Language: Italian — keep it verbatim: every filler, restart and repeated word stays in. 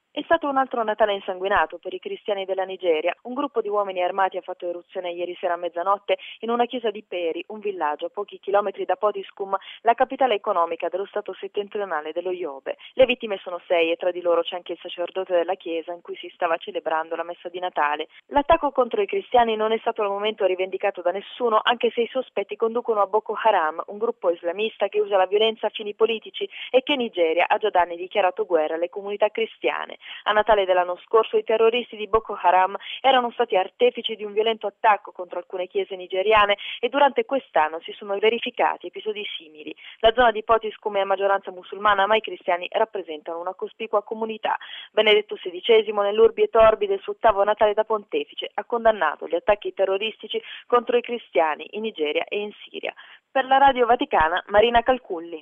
È stato un altro Natale insanguinato per i cristiani della Nigeria. Un gruppo di uomini armati ha fatto eruzione ieri sera a mezzanotte in una chiesa di Peri, un villaggio a pochi chilometri da Potiskum, la capitale economica dello stato settentrionale dello Yobe. Le vittime sono sei e tra di loro c'è anche il sacerdote della chiesa in cui si stava celebrando la messa di Natale. L'attacco contro i cristiani non è stato al momento rivendicato da nessuno, anche se i sospetti conducono a Boko Haram, un gruppo islamista che usa la violenza a fini politici e che in Nigeria ha già da anni dichiarato guerra alle comunità cristiane. A Natale dell'anno scorso i terroristi di Boko Haram erano stati artefici di un violento attacco contro alcune chiese nigeriane e durante quest'anno si sono verificati episodi simili. La zona di Potiskum è a maggioranza musulmana, ma i cristiani rappresentano una cospicua comunità. Benedetto sedicesimo, nell'Urbi et Orbi del suo ottavo Natale da pontefice, ha condannato gli attacchi terroristici contro i cristiani in Nigeria e in Siria. Per la Radio Vaticana, Marina Calculli.